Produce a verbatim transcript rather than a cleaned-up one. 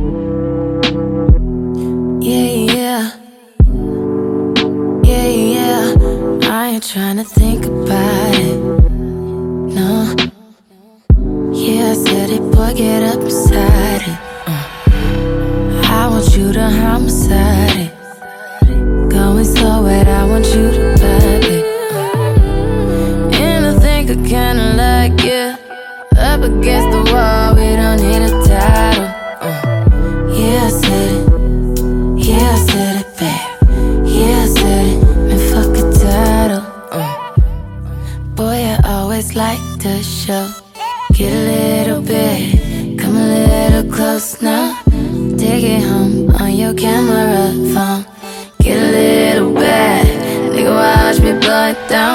Yeah, yeah. Yeah, yeah. I ain't tryna think about it. No. Yeah, I said it, boy, get up beside it. uh. I want you to homicide it. Going so wet, I want you to vibe it. uh. And I think I kinda like you. Up against the wall, we don't need a title. uh. Yeah, I said it. Yeah, I said it, babe. Yeah, I said it. Man, fuck a title. uh. Boy, I always like to show. Get a little bit, come a little close now. Take it home on your camera phone. Get a little bad, nigga, watch me blow it down.